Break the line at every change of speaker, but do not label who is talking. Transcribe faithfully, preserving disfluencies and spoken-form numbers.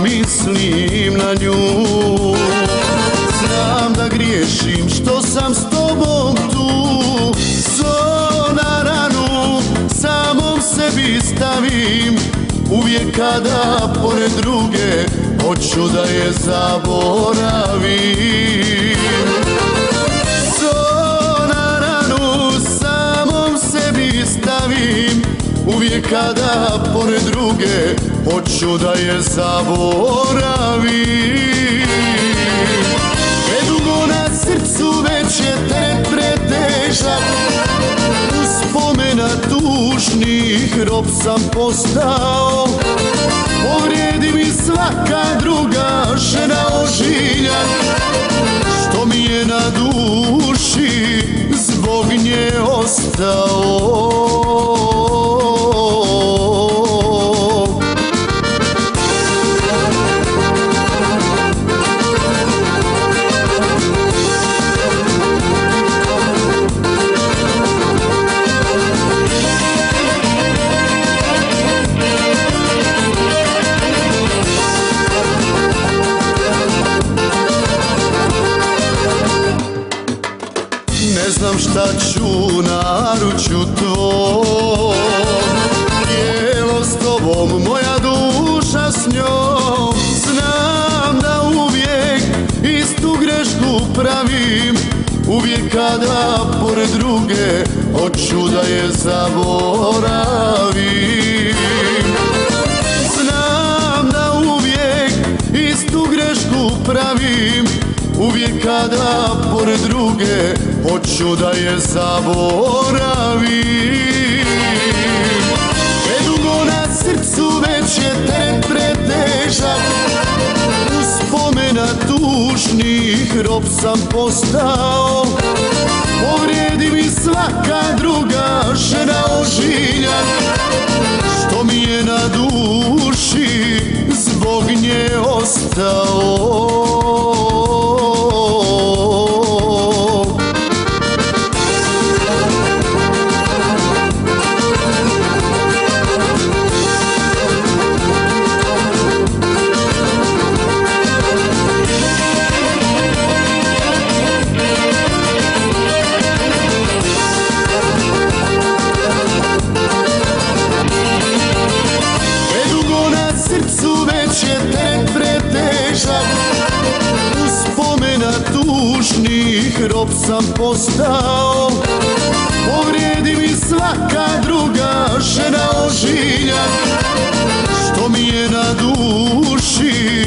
mislim na nju. Znam da griješim što sam s tobom tu, so na ranu samom sebi stavim. Uvijek kada pored druge hoću da je zaboravim. So na ranu samom sebi stavim. Uvijek kada pored druge hoću da je zaboravim. Predugo na srcu već je teret pretežak, uspomena tužnih rob sam postao. Povrijedi mi svaka druga žena ožiljak, što mi je na duši zbog nje ostao. Ne znam šta ću naručju tvoj, tijelo s tobom, moja duša s njom. Znam da uvijek istu grešku pravim, uvijek kada pored druge hoću da je zaboravim. Znam da uvijek istu grešku pravim, uvijek kada pored druge hoću da je zaboravim. Predugo na srcu već je teret pretežak, uspomena tužnih rob sam postao. Povrijedi mi svaka druga žena ožiljak, što mi je na duši zbog nje ostao. Već je teret pretežak, uspomena tužnih rob sam postao. Povrijedi mi svaka druga žena ožiljak, što mi je na duši